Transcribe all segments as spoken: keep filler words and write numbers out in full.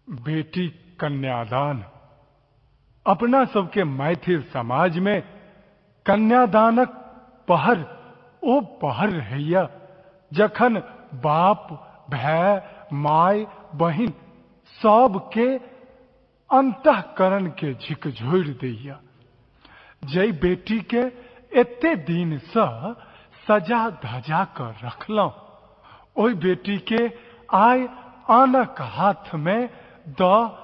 बेटी कन्यादान। अपना सबके मैथिल समाज में कन्यादानक पहर ओ पहर रहैया जखन बाप भाई माय बहिन सबके अंतःकरण के झिकझोरि दैया। जय बेटी के एते दिन से सजा धजा कर रखलौं, ओई बेटी के आय आनक हाथ में द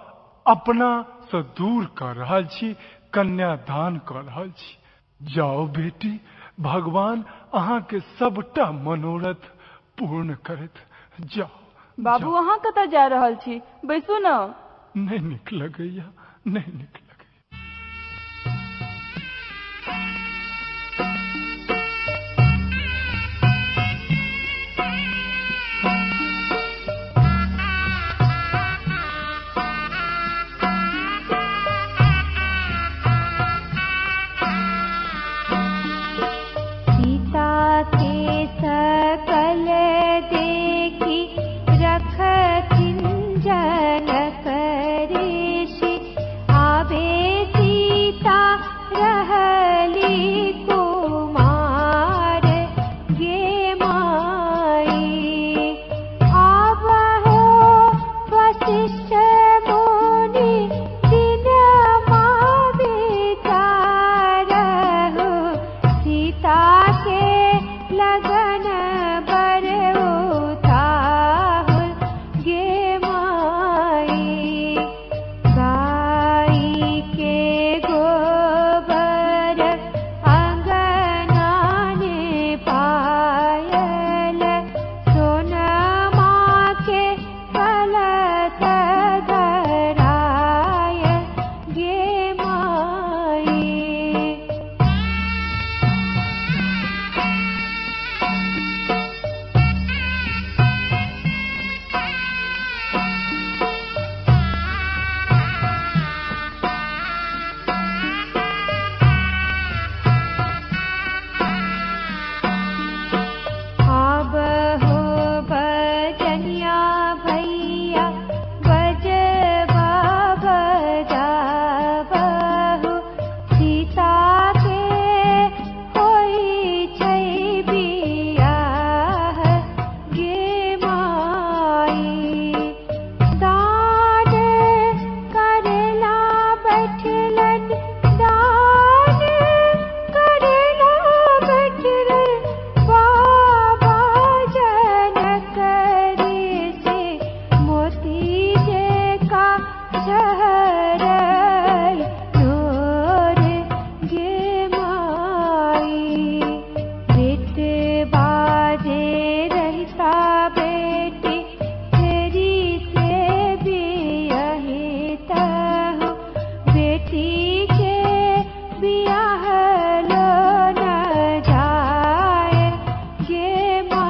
अपना से दूर कर रहल छी, कन्यादान कर रहल छी। जाओ बेटी, भगवान अहाँ के सबटा मनोरथ पूर्ण करत जाओ। बाबू अहाँ कतऽ जा रहल छी? बैसू न। नहीं निक लगैया, नहीं निक लगैया।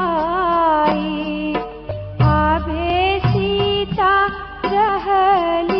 रहल